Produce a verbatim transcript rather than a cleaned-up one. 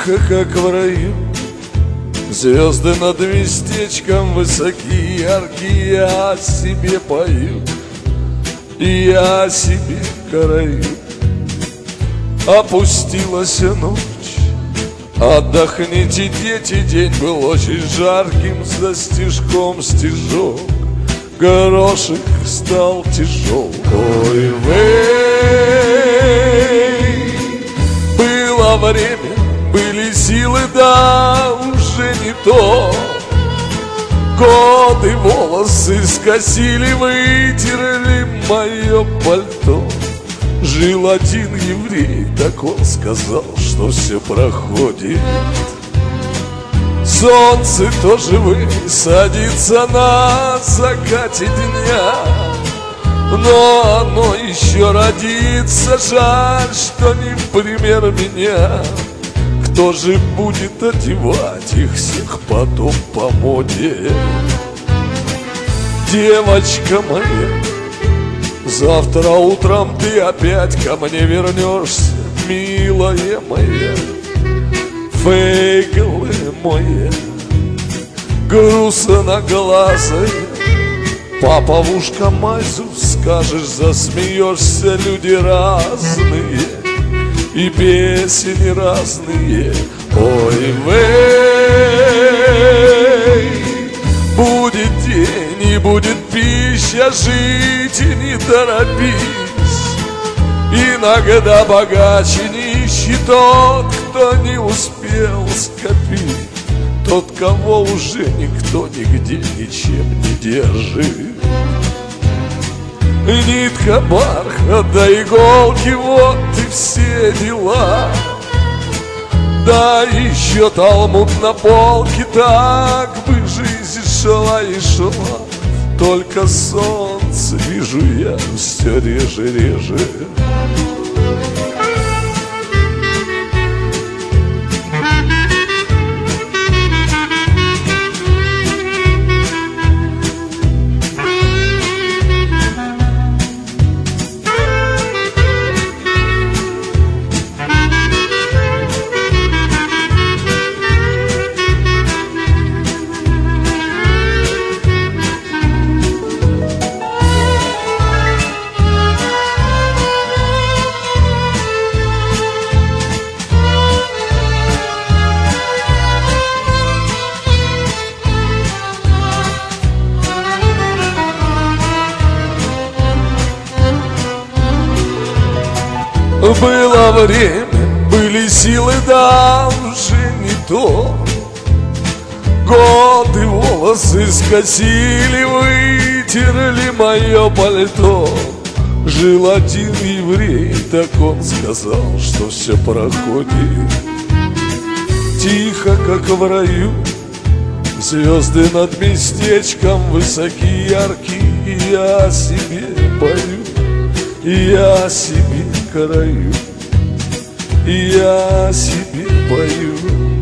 Тихо, как в раю, звезды над местечком высокие, яркие, я о себе пою, и я о себе караю. Опустилась ночь, отдохните, дети, день был очень жарким, за стежком стежок, горошек стал тяжел. Ой, вей, было время, были силы, да уже не то. Годы волосы скосили, вытерли мое пальто. Жил один еврей, так он сказал, что все проходит. Солнце тоже вы садится на закате дня, но оно еще родится, жаль, что не пример меня. Кто же будет одевать их всех потом по моде? Девочка моя, завтра утром ты опять ко мне вернешься, милая моя, фейгелы моя, грустноглазая. Папа в ушко мазю скажешь, засмеешься, люди разные и песни разные. Ой, вей, будет день и будет пища, жить и не торопись. Иногда богаче нищий тот, кто не успел скопить, тот, кого уже никто нигде ничем не держит. Нитка, бархат, да иголки, вот и все дела. Да еще талмуд на полке, так бы жизнь шла и шла. Только солнце вижу я все реже, реже. Было время, были силы, да уже не то. Годы волосы скосили, вытерли мое пальто. Жил один еврей, так он сказал, что все проходит. Тихо, как в раю, звезды над местечком высокие, яркие, и я о себе пою, и я о себе караю, и я о себе пою.